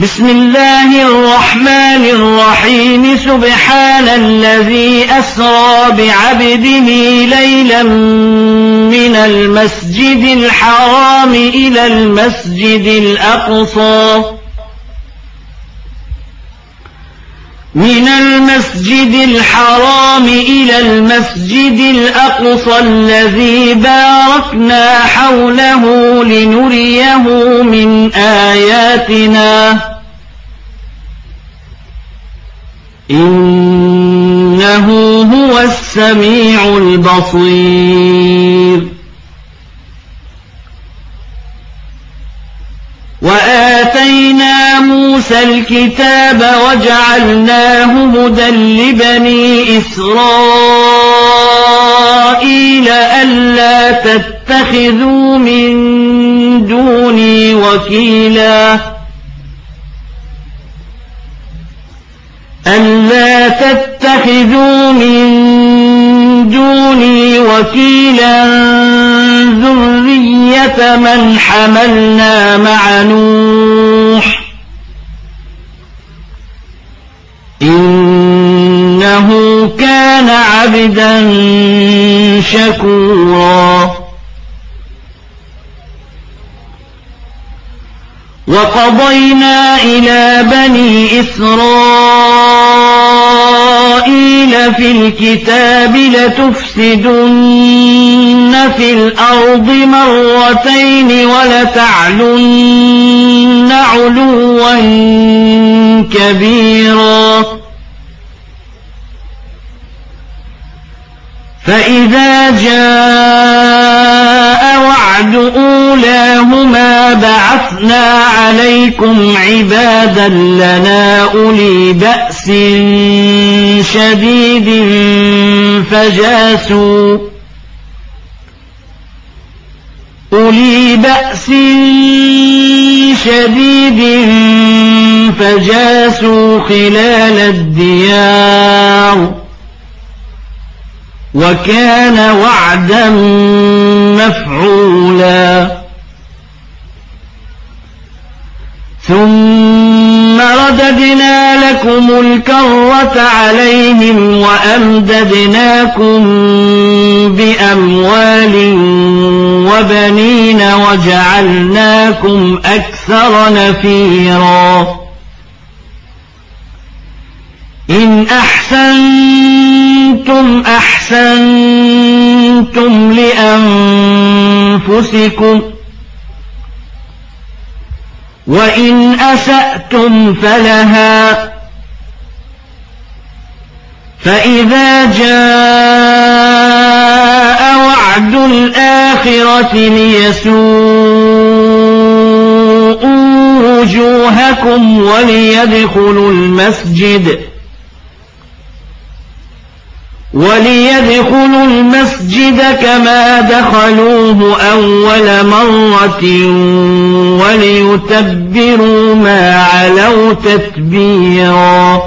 بسم الله الرحمن الرحيم سبحان الذي أسرى بعبده ليلا من المسجد الحرام إلى المسجد الأقصى الذي باركنا حوله لنريه من آياتنا إنه هو السميع البصير وآتينا موسى الكتاب وجعلناه هدى لبني إسرائيل ألا تتخذوا من دوني وكيلا ذرية من حملنا مع نوح إنه كان عبدا شكورا وقضينا إلى بني إسرائيل في الكتاب لتفسدن في الأرض مرتين ولتعلن علوا كبيرا فإذا جاء وعد أولاهما بعثنا عليكم عبادا لنا أولي بأس شديد فجاسوا خلال الديار وكان وعدا مفعولا ثم رددنا لكم الكرة عليهم وأمددناكم بأموال وبنين وجعلناكم أكثر نفيرا إن أحسنتم أحسنتم لأنفسكم وإن أسأتم فلها فإذا جاء وعد الآخرة ليسوءوا وجوهكم وليدخلوا المسجد كما دخلوه أول مرة وليتبروا ما علوا تتبيرا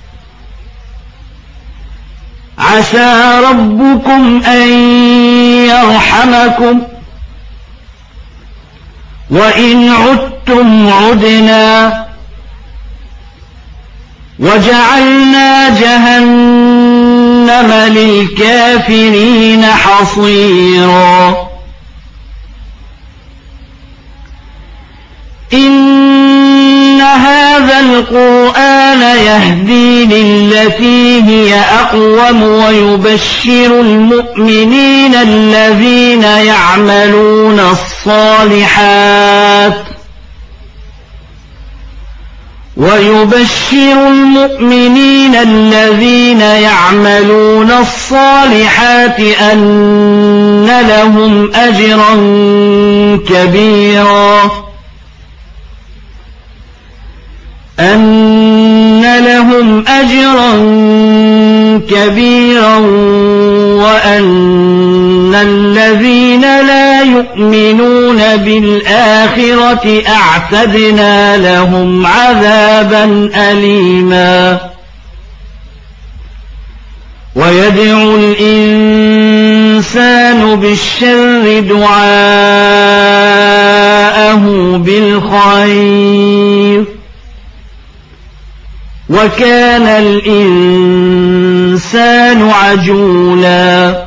عسى ربكم أن يرحمكم وإن عدتم عدنا وجعلنا جهنم للكافرين حصيرا إن هذا القرآن يهدي للتي هي أقوم ويبشر المؤمنين الذين يعملون الصالحات أن لهم أجرا كبيرا وأن الذين لا يؤمنون بالآخرة أعتدنا لهم عذابا أليما ويدعو الإنسان بالشر دعاءه بالخير وكان الإنسان عجولا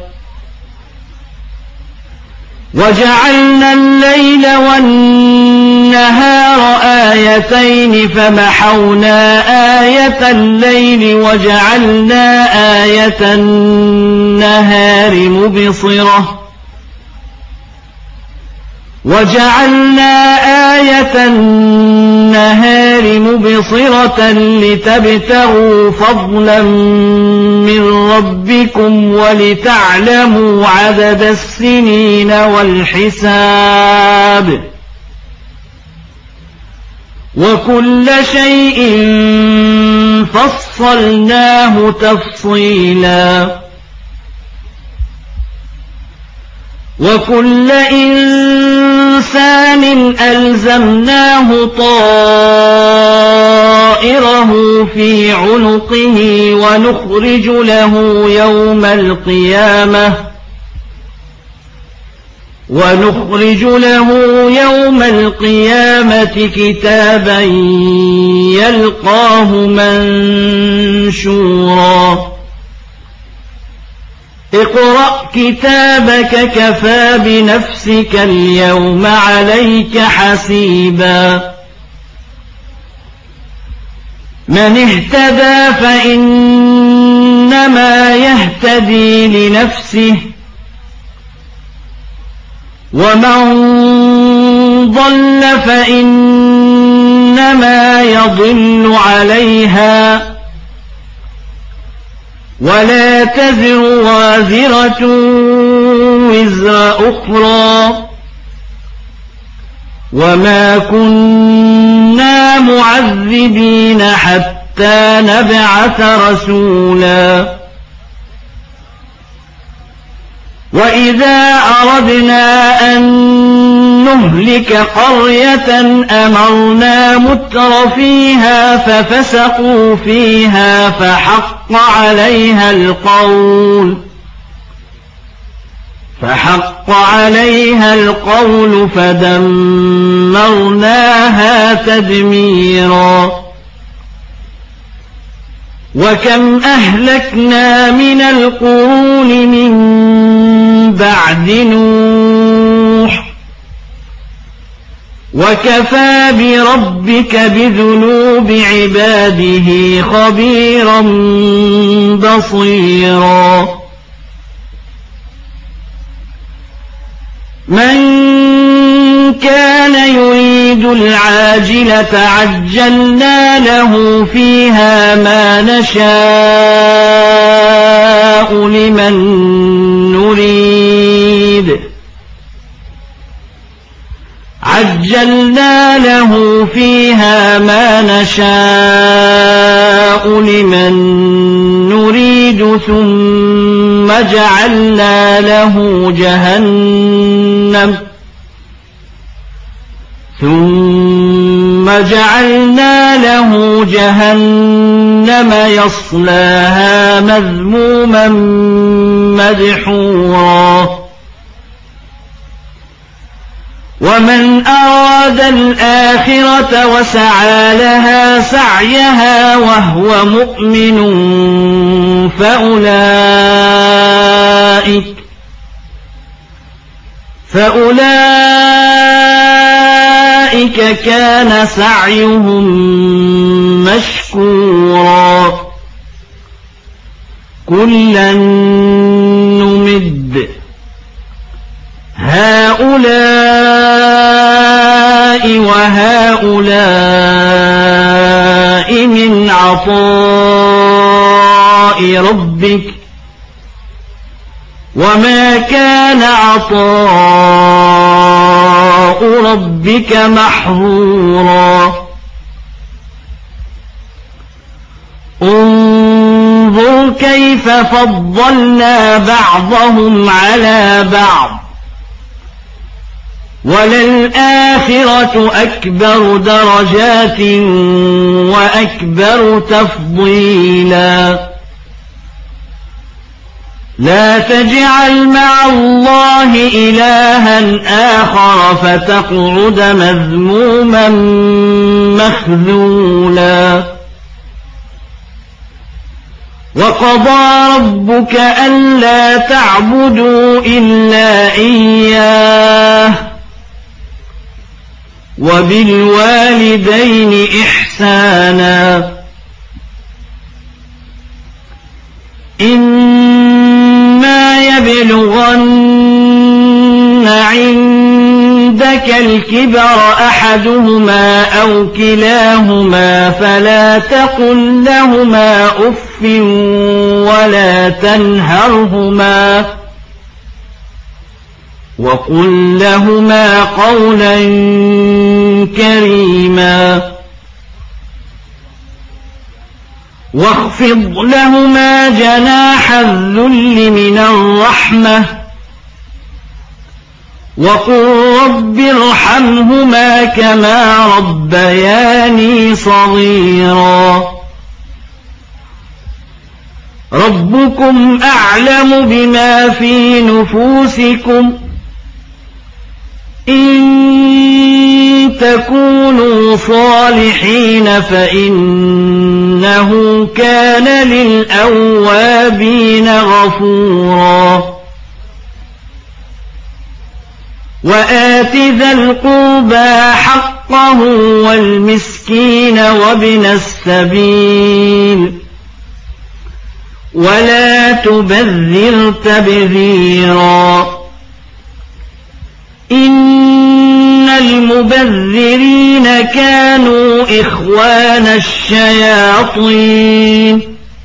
وجعلنا الليل والنهار آيتين فمحونا آية الليل وجعلنا آية النهار مبصرة لتبتغوا فضلا من ربكم ولتعلموا عدد السنين والحساب وكل شيء فصلناه تفصيلا وكل إنسان ألزمناه طائره في عنقه ونخرج له يوم القيامة كتابا يلقاه منشورا اقرأ كتابك كفى بنفسك اليوم عليك حسيبا من اهتدى فإنما يهتدي لنفسه ومن ضل فإنما يضل عليها ولا تزر وازرة وزر أخرى وما كنا معذبين حتى نبعث رسولا وإذا أردنا أن نهلك قرية أمرنا متر فيها ففسقوا فيها فحق عليها القول فدمرناها تدميرا وكم أهلكنا من القرون من بعد نوح وكفى بربك بذنوب عباده خبيرا بصيرا من كان يريد العاجلة عجلنا له فيها ما نشاء لمن نريد ثم جعلنا له جهنم يصلاها مذموما مدحورا ومن أراد الآخرة وسعى لها سعيها وهو مؤمن فأولئك كان سعيهم مشكورا كلا نمد هؤلاء وهؤلاء من عطاء ربك وما كان عطاء ربك محظورا انظر كيف فضلنا بعضهم على بعض وللآخرة أكبر درجات وأكبر تفضيلا لا تجعل مع الله إلها آخر فتقعد مذموما مخذولا وقضى ربك ألا تعبدوا إلا إياه وبالوالدين إحسانا إما يبلغن عندك الكبر أحدهما أو كلاهما فلا تقل لهما أف ولا تنهرهما وقل لهما قولا كريما واخفض لهما جناح الذل من الرحمة وقل رب ارحمهما كما ربياني صغيرا ربكم أعلم بما في نفوسكم إن تكونوا صالحين فإنه كان للأوابين غفورا وآت ذا القربى حقه والمسكين وابن السبيل ولا تبذر تبذيرا إن المبذرين كانوا إخوان الشياطين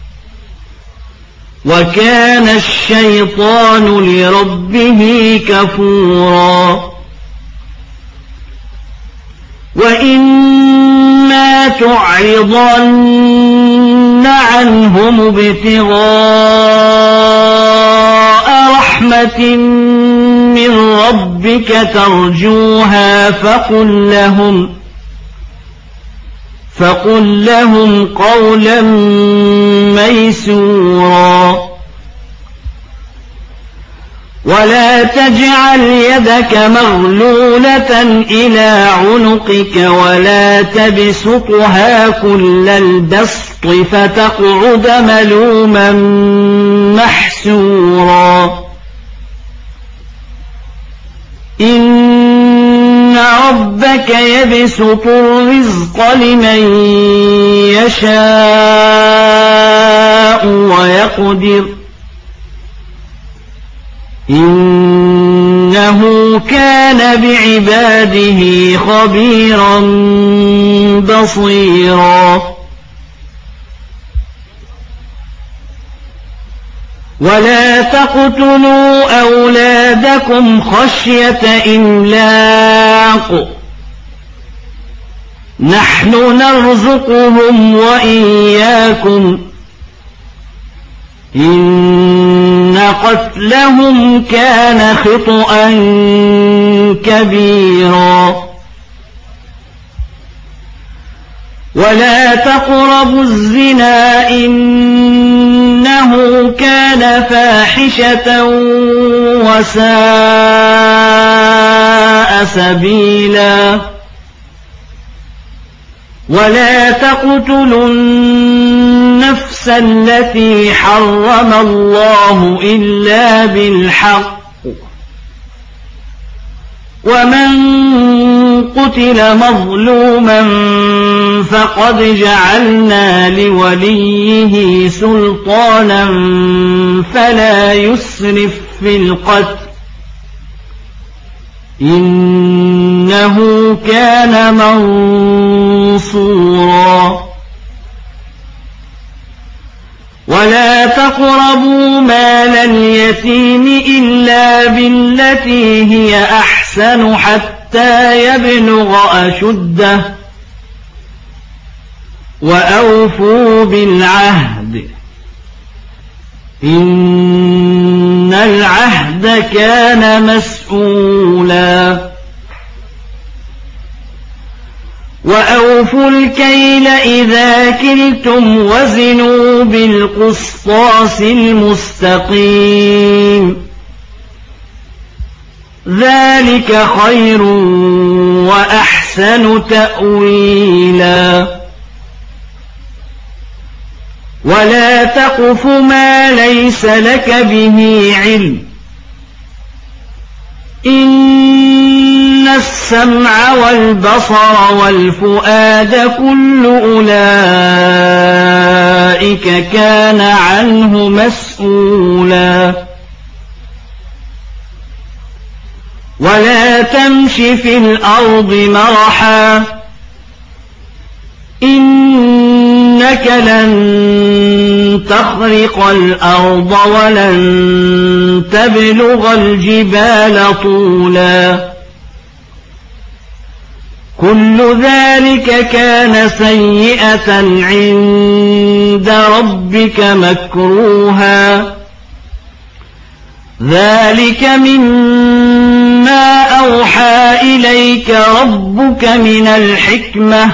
وكان الشيطان لربه كفورا وإما تعرضن عنهم ابتغاء رحمة من ربك ترجوها فقل لهم قولا ميسورا ولا تجعل يدك مغلولة إلى عنقك ولا تبسطها كل البسط فتقعد ملوما محسورا إن ربك يبسط الرزق لمن يشاء ويقدر إنه كان بعباده خبيرا بصيرا ولا تقتلوا أولادكم خشية إملاق نحن نرزقهم وإياكم إن قتلهم كان خطأ كبيرا ولا تقربوا الزنا إنه كان فاحشة وساء سبيلا ولا تقتلوا النفس التي حرم الله إلا بالحق ومن قتل مظلوما فقد جعلنا لوليه سلطانا فلا يسرف في القتل إنه كان منصورا ولا تقربوا مال اليتيم إلا بالتي هي أحسن حتى يبلغ أشده وأوفوا بالعهد إن العهد كان مسؤولا وأوفوا الكيل إذا كلتم وزنوا بالقسطاس المستقيم ذلك خير وأحسن تأويلا ولا تقف ما ليس لك به علم إن السمع والبصر والفؤاد كل أولئك كان عنه مسؤولا ولا تمش في الأرض مرحا إنك لن تخرق الأرض ولن تبلغ الجبال طولا كل ذلك كان سيئة عند ربك مكروها ذلك مما أوحى إليك ربك من الحكمة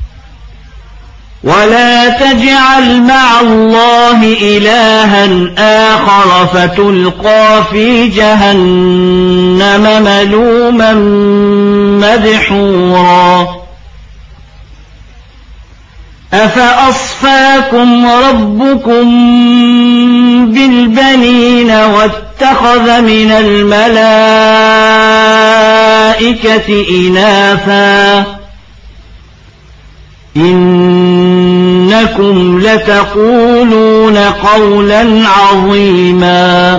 ولا تجعل مع الله إلها آخر فتلقى في جهنم ملوما مدحورا أفأصفاكم ربكم بالبنين واتخذ من الملائكة إناثا إنكم لتقولون قولا عظيما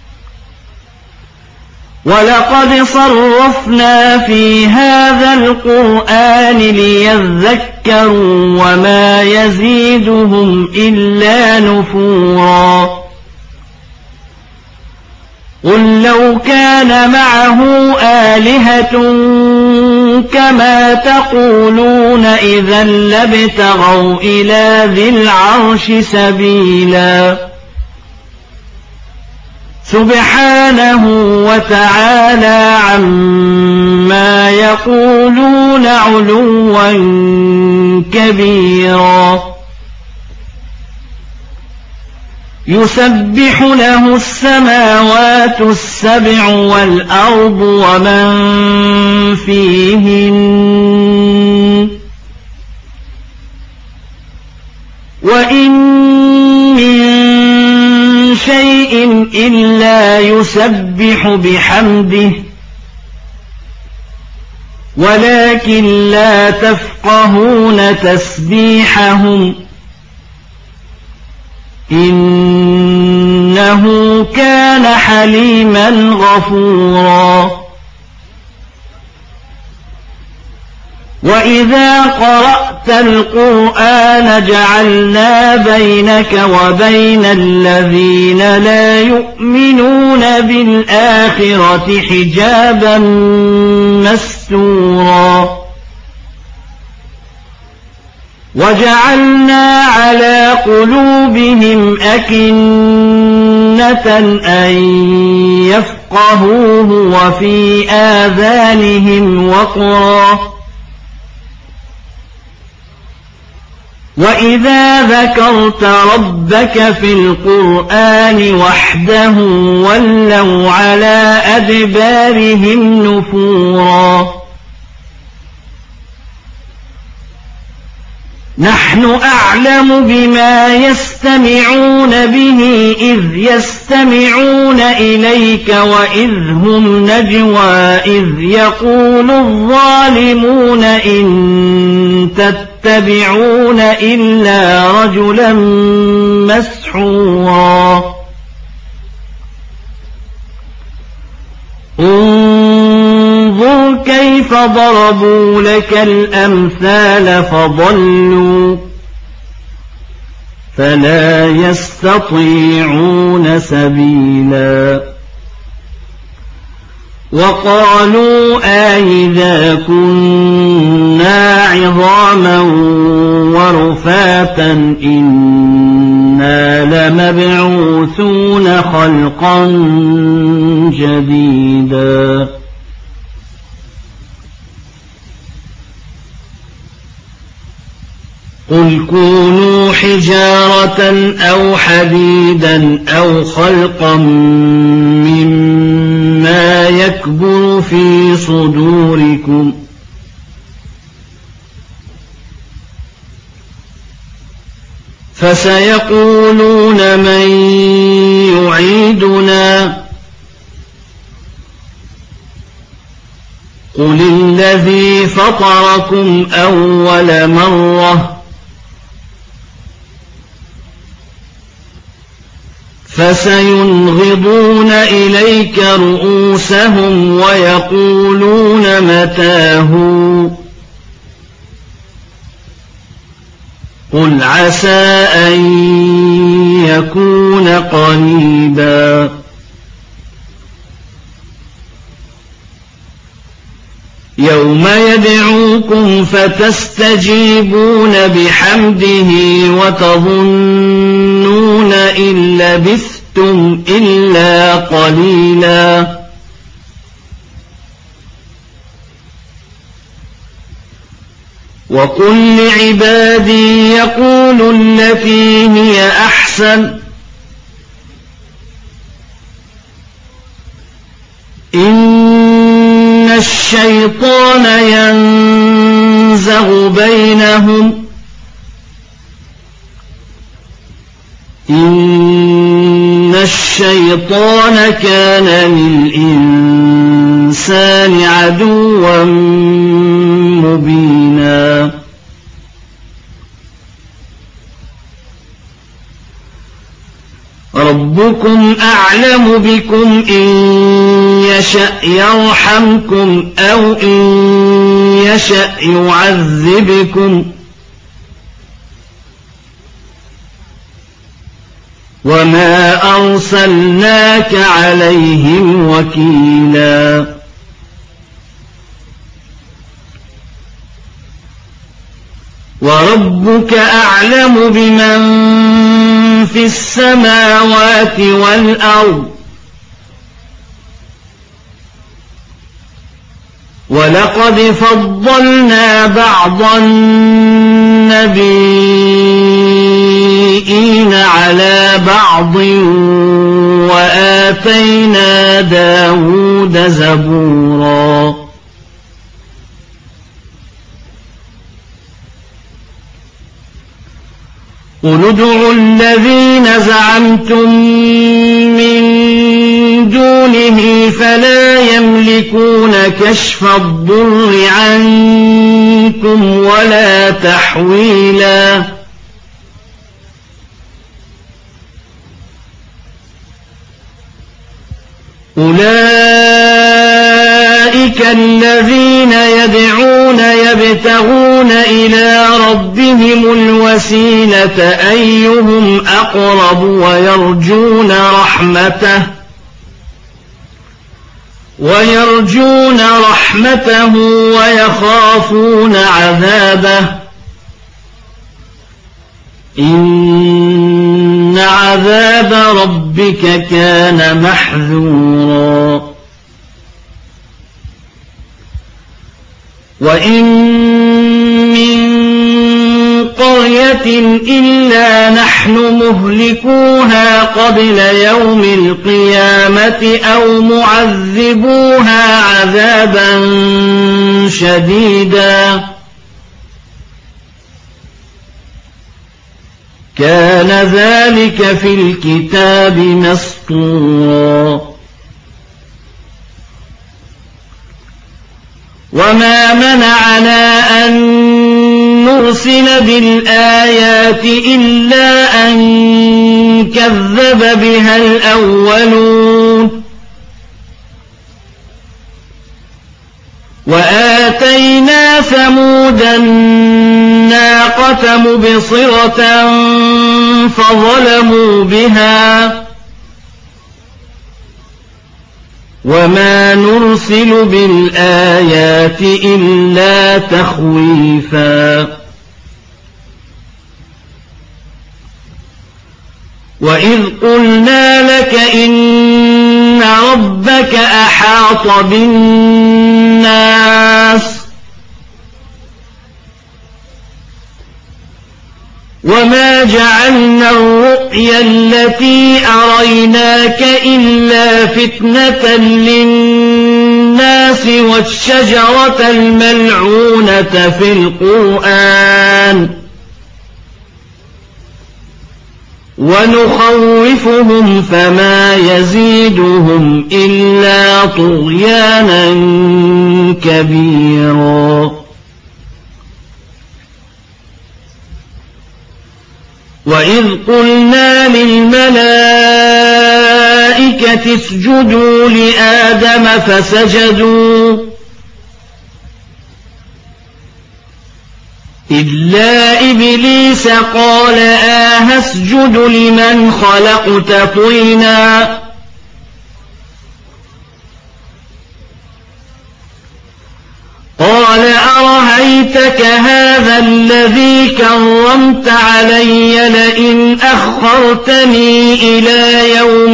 ولقد صرفنا في هذا القرآن ليذكروا وما يزيدهم إلا نفورا قل لو كان معه آلهة كما تقولون إذا لابتغوا إلى ذي العرش سبيلا سبحانه وتعالى عما يقولون علوا كبيرا يسبح له السماوات السبع والأرض ومن فيهن وإن من شيء إلا يسبح بحمده ولكن لا تفقهون تسبيحهم إنه كان حليما غفورا وإذا قرأت القرآن جعلنا بينك وبين الذين لا يؤمنون بالآخرة حجابا مستورا وجعلنا على قلوبهم أكنة أن يفقهوه وفي آذانهم وقرا وإذا ذكرت ربك في القرآن وحده ولوا على أدبارهم نفورا نحن أعلم بما يستمعون به إذ يستمعون إليك وإذ هم نجوى إذ يقول الظالمون إن تتبعون إلا رجلا مسحورا انظر كيف ضربوا لك الأمثال فضلوا فلا يستطيعون سبيلا وقالوا أئذا كنا عظاما ورفاتا إنا لمبعوثون خلقا جديدا قل كونوا حجارة أو حديدا أو خلقا مما يكبر في صدوركم فسيقولون من يعيدنا قل الذي فطركم أول مرة فسينغضون إليك رؤوسهم ويقولون متى هو قل عسى أن يكون قريبا يوم يدعوكم فتستجيبون بحمده وتظنون إن لبثتم إلا قليلا وقل لعبادي يقولوا التي هي أحسن إن الشيطان ينزغ بينهم إن الشيطان كان للإنسان عدوا مبينا ربكم أعلم بكم إن يشأ يرحمكم أو إن يشأ يعذبكم وما أرسلناك عليهم وكيلا وربك أعلم بمن في السماوات والأرض ولقد فضلنا بعض النبيين على بعض وآتينا داود زبورا قل ادعوا الذين زعمتم من دونه فلا يملكون كشف الضر عنكم ولا تحويلا أولئك الذين يدعون يبتغون إلى ربهم الوسيلة أيهم أقرب ويرجون رحمته ويخافون عذابه إن عذاب ربك كان محذورا وإن من قرية إلا نحن مهلكوها قبل يوم القيامة أو معذبوها عذابا شديدا كان ذلك في الكتاب مسطورا وما منعنا أن نرسل بالآيات إلا أن كذب بها الأولون وآتينا ثمود الناقة مبصرة فظلموا بها وما نرسل بالآيات إلا تخويفا وإذ قلنا لك إن ربك أحاط بالناس وما جعلنا الرؤيا التي أريناك إلا فتنة للناس والشجرة الملعونة في القرآن ونخوفهم فما يزيدهم إلا طغيانا كبيرا وإذ قلنا للملائكة اسجدوا لآدم فسجدوا إلا إبليس قال أسجد لمن خلقت طينا قال أرهيتك هذا الذي كرمت علي لئن أخرتني إلى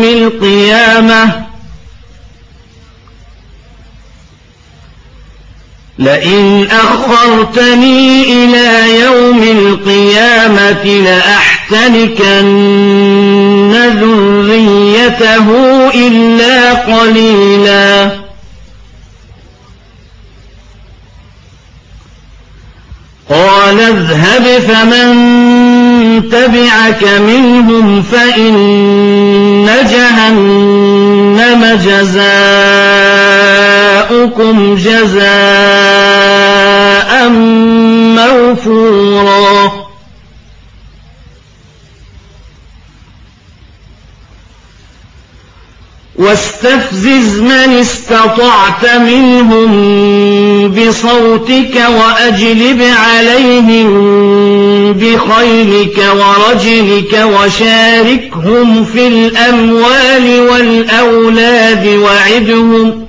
يوم القيامة لأحتنكن ذريته إلا قليلا قال اذهب فمن تبعك منهم فإن جهنم جزاؤكم جزاء موفورا واستفزز من استطعت منهم بصوتك وأجلب عليهم بخيلك ورجلك وشاركهم في الأموال والأولاد وعدهم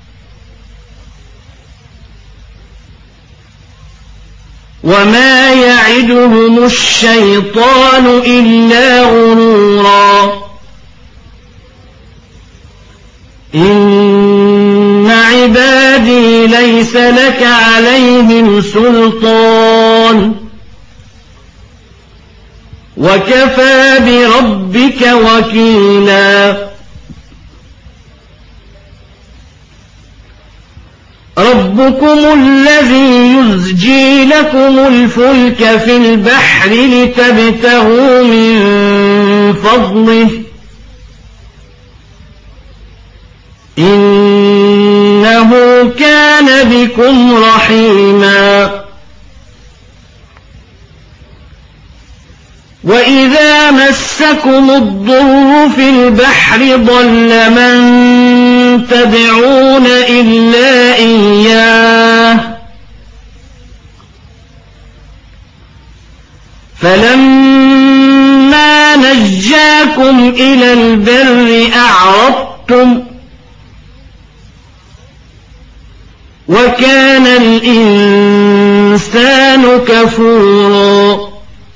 وما يعدهم الشيطان إلا غرورا إن عبادي ليس لك عليهم سلطان وكفى بربك وكيلا ربكم الذي يزجي لكم الفلك في البحر لتبتغوا من فضله إنه كان بكم رحيما وإذا مسكم الضر في البحر ضل من تدعون إلا إياه فلما نجاكم إلى البر أعرضتم وكان الإنسان كفورا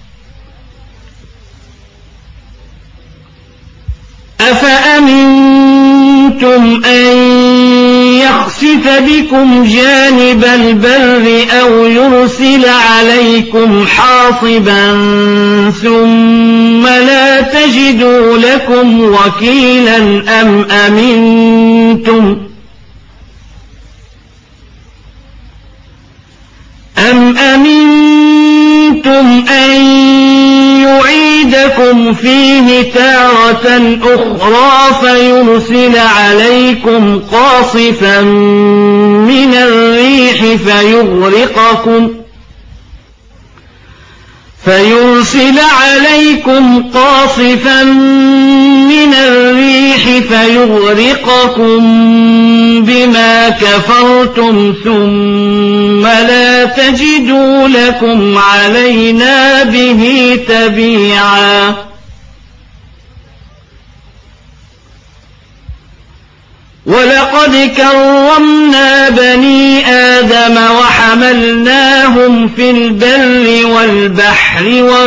أفأمنتم أن يخسف بكم جانب البر أو يرسل عليكم حاصبا ثم لا تجدوا لكم وكيلا أم أمنتم أن يعيدكم فيه تارة أخرى فيرسل عليكم قاصفا من الريح فيغرقكم بما كفرتم ثم لا تجدوا لكم علينا به تبيعا ولقد كرمنا بني آدم وحملناهم في البر والبحر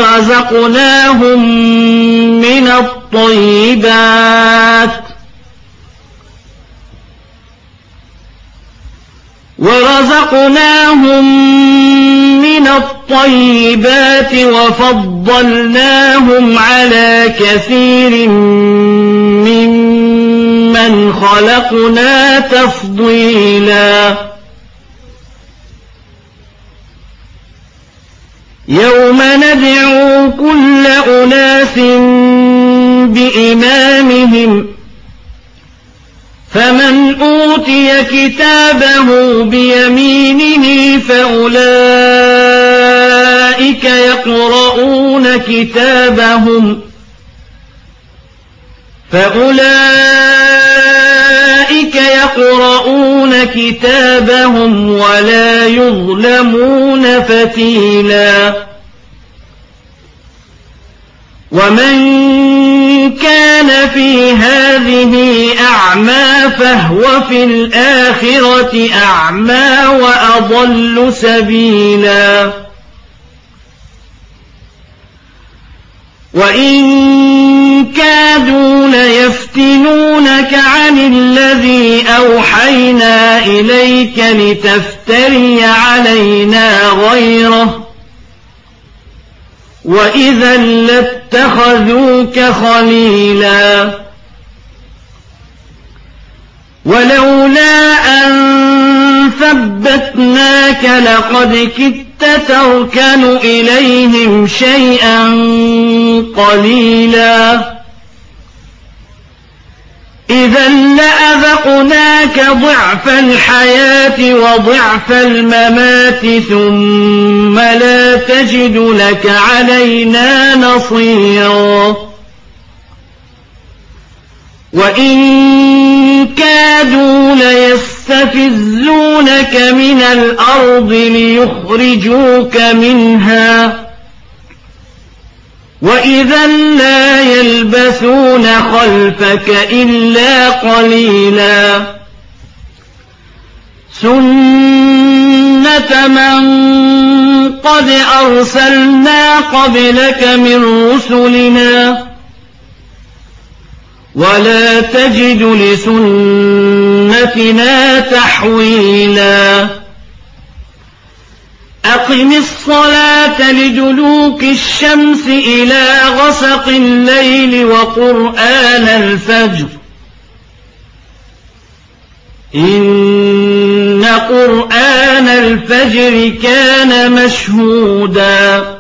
ورزقناهم من الطيبات وفضلناهم على كثير ممن خلقنا تفضيلا يوم ندعو كل أناس بإمامهم فمن أوتي كتابه بيمينه فأولئك يقرؤون كتابهم ولا يظلمون فتيلا ومن كان في هذه أعمى فهو في الآخرة أعمى وأضل سبيلا وإن كادوا ليفتنونك عن الذي أوحينا إليك لتفتري علينا غيره وإذا لاتخذوك خليلا ولولا أن ثبتناك لقد كدت تركن إليهم شيئا قليلا إذا لأذقناك ضعف الحياة وضعف الممات ثم لا تجد لك علينا نصيرا وإن كادوا ليستفزونك من الأرض ليخرجوك منها وإذا لا يلبثون خلفك إلا قليلا سنة من قد أرسلنا قبلك من رسلنا ولا تجد لسنتنا تحويلا أقم الصلاة لدلوك الشمس إلى غسق الليل وقرآن الفجر إن قرآن الفجر كان مشهودا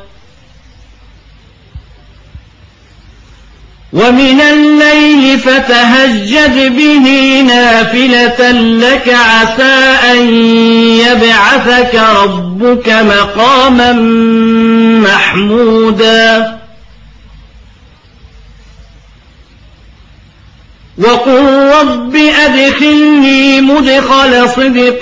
ومن الليل فتهجد به نافلة لك عسى أن يبعثك ربك مقاما محمودا وقل رب أدخلني مدخل صدق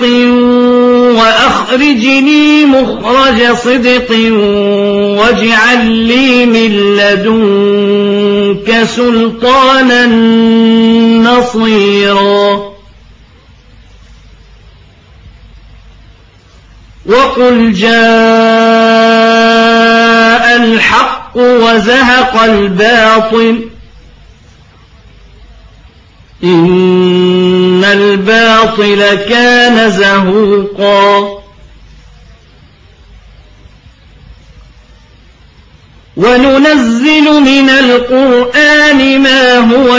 وأخرجني مخرج صدق واجعل لي من لدنك سلطانا نصيرا وقل جاء الحق وزهق الباطل إن الباطل كان زهوقا وننزل من القرآن ما هو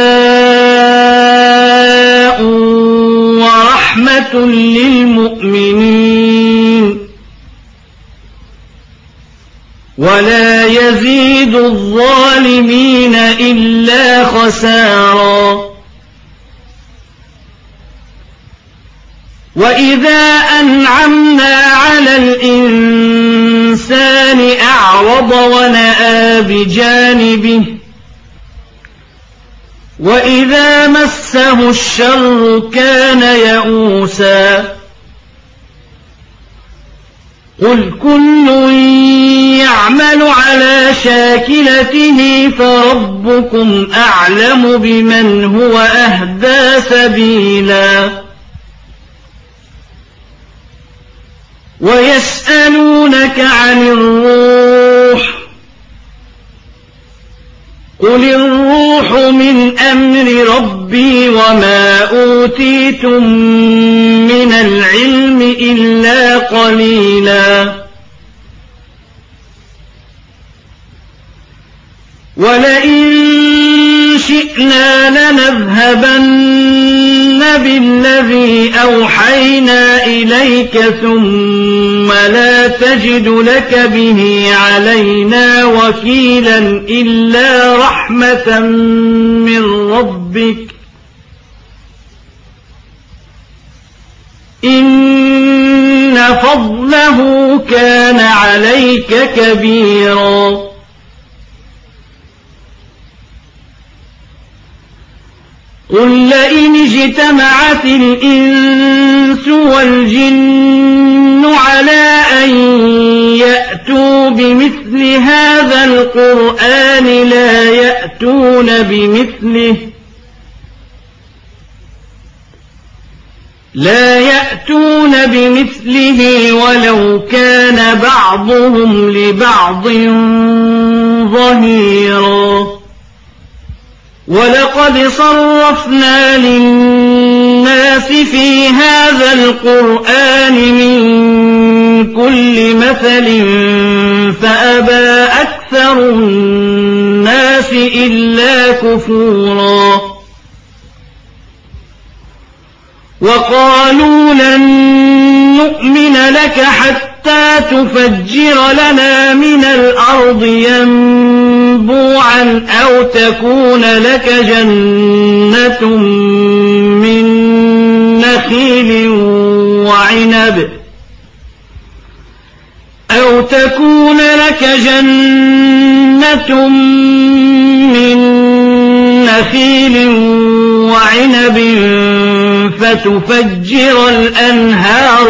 شفاء ورحمة للمؤمنين ولا يزيد الظالمين إلا خسارا وإذا أنعمنا على الإنسان أعرض ونأى بجانبه وإذا مسه الشر كان يئوسا قل كل يعمل على شاكلته فربكم أعلم بمن هو أهدى سبيلا ويسألونك عن الروح قل الروح من أمر ربي وما أوتيتم من العلم إلا قليلا ولئن شئنا لنذهبن بالذي أوحينا إليك ثم لا تجد لك به علينا وكيلا إلا رحمة من ربك إن فضله كان عليك كبيرا قل لئن اجتمعت الإنس والجن على أن يأتوا بمثل هذا القرآن لا يأتون بمثله ولو كان بعضهم لبعض ظهيرا ولقد صرفنا للناس في هذا القرآن من كل مثل فأبى أكثر الناس إلا كفورا وقالوا لن نؤمن لك حتى تفجر لنا من الأرض ينبوعا أو تكون لك جنة من نخيل وعنب فتفجر الأنهار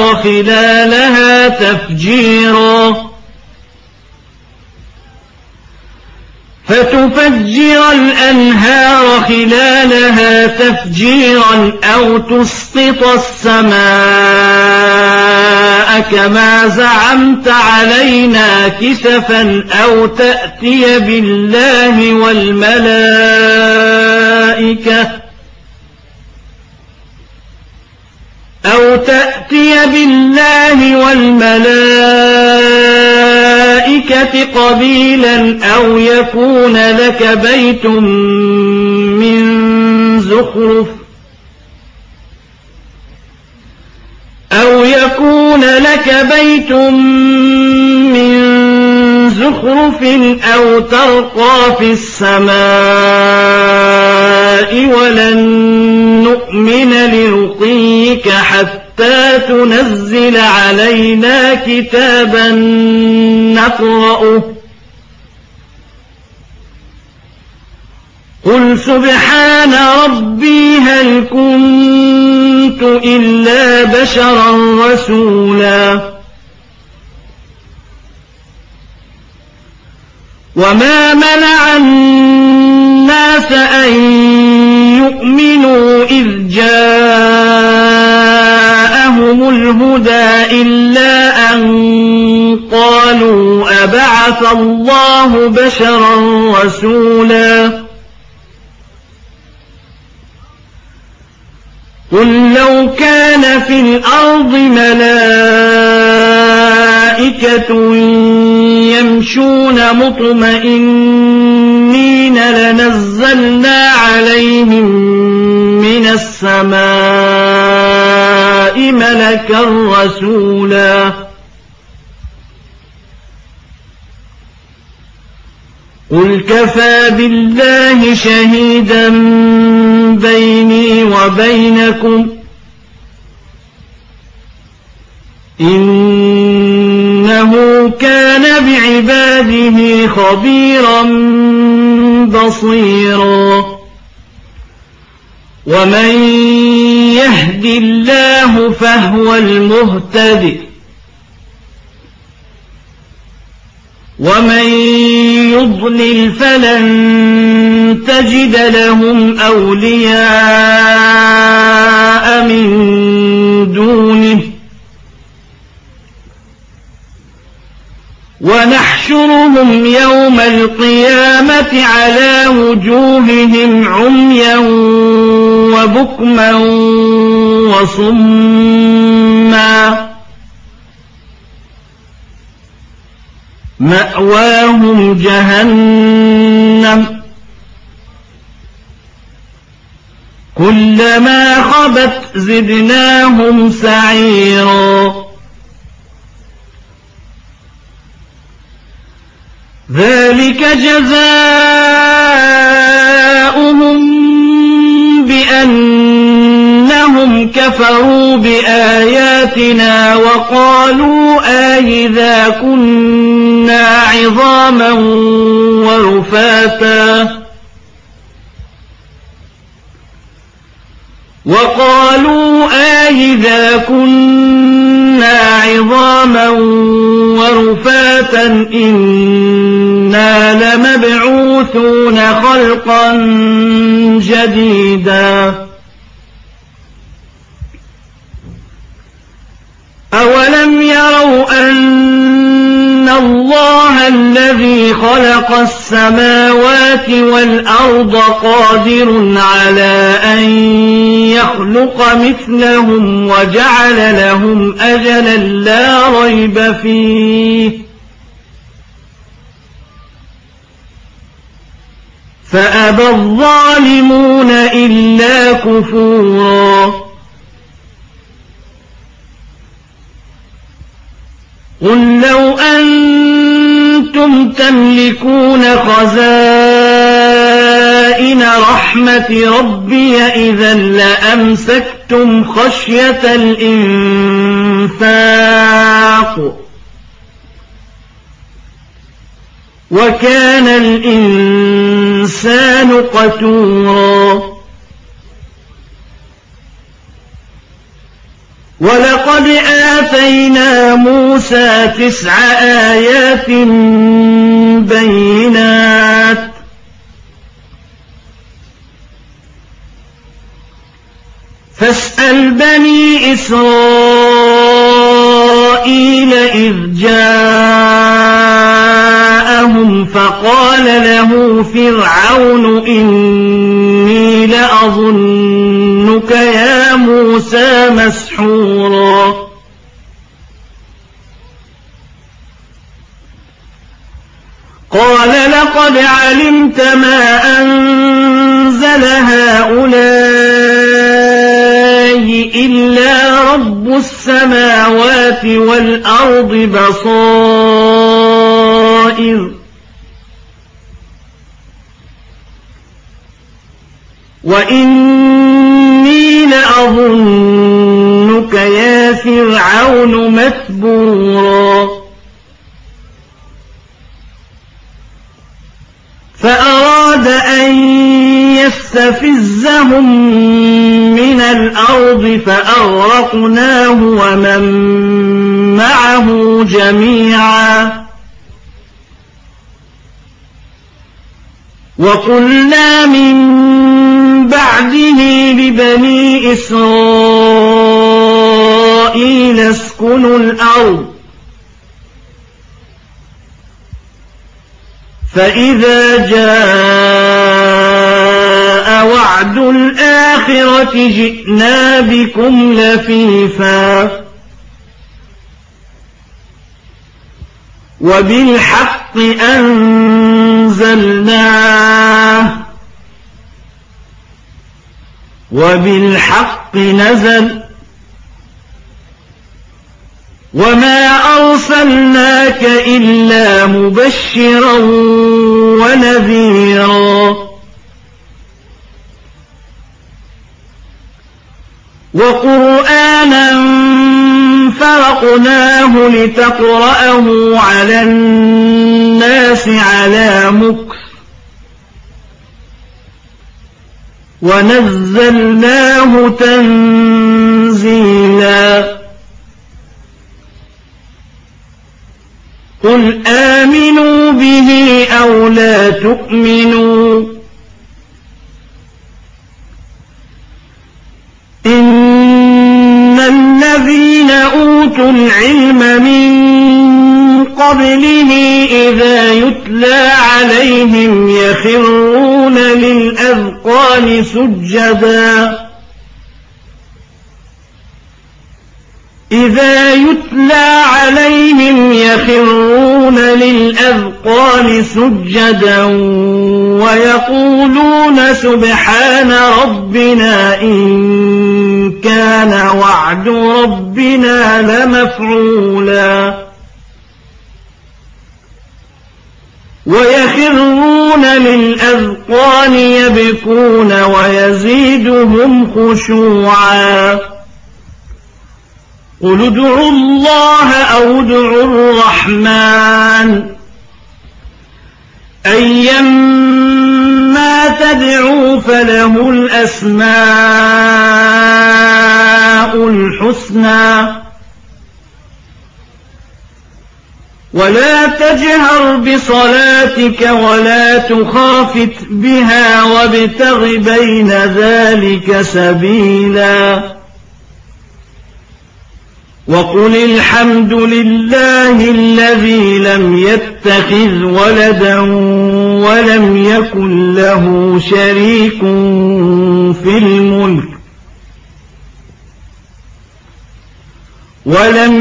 خلالها تفجيرا أو تسقط السماء كما زعمت علينا كسفا أو تأتي بالله والملائكة قبيلا أو يكون لك بيت من زخرف أو ترقى في السماء ولن نؤمن لرقيك حتى تنزل علينا كتابا نقرأه قل سبحان ربي هل كنت إلا بشرا رسولا وما منع الناس أن يؤمنوا إذ جاءهم الهدى إلا أن قالوا أبعث الله بشرا رسولا قل لو كان في الأرض ملائكة يمشون مطمئنين لنزلنا عليهم من السماء ملكا رسولا قل كفى بالله شهيدا بيني وبينكم إنه كان بعباده خبيرا بصيرا ومن يهد الله فهو المهتد ومن يضلل فلن تجد لهم أولياء من دونه ونحشرهم يوم القيامة على وجوههم عميا وبكما وصما مأواهم جهنم كلما خبت زدناهم سعيرا ذلك جزاؤهم بأنهم كفروا بآياتنا وقالوا أإذا كنا عظاما ورفاتا إنا لمبعوثون خلقا جديدا أولم يروا أن الله الذي خلق السماوات والأرض قادر على أن يخلق مثلهم وجعل لهم أجلا لا ريب فيه فأبى الظالمون إلا كفورا قل لو أنتم تملكون خزائن رحمة ربي إذا لأمسكتم خشية الإنفاق وكان الإنسان قتورا ولقد آتينا موسى 9 آيات بينات فاسأل بني إسرائيل إذ جاءهم فقال له فرعون إني لأظنك يا موسى مسحورا قال لقد علمت ما أنزل هؤلاء إلا رب السماوات والأرض بصائر وإني لأظنك يا فرعون مثبورا فأراد أن يستفزهم من الأرض فأغرقناه ومن معه جميعا وقلنا من بعده لبني إسرائيل اسكنوا الأرض فإذا جاء وعد الآخرة جئنا بكم لفيفا وبالحق أنزلناه وبالحق نزل وما أرسلناك إلا مبشرا ونذيرا وقرآنا فرقناه لتقرأه على الناس على مكث ونزلناه تنزيلا قل آمنوا به أو لا تؤمنوا إن الذين أوتوا العلم من قبله إذا يتلى عليهم يخرون للأذقان سجدا إذا يتلى عليهم يخرون ويخرون للأذقان سجدا ويقولون سبحان ربنا إن كان وعد ربنا لمفعولا ويخرون للأذقان يبكون ويزيدهم خشوعا قل ادعوا الله أو ادعوا الرحمن أيما تدعوا فله الأسماء الحسنى ولا تجهر بصلاتك ولا تخافت بها وابتغ بين ذلك سبيلا وقل الحمد لله الذي لم يتخذ ولدا ولم يكن له شريك في الملك ولم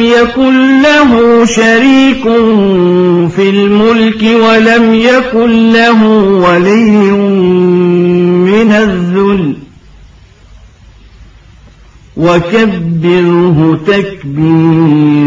يكن له ولي من الذل وكبره تكبيرا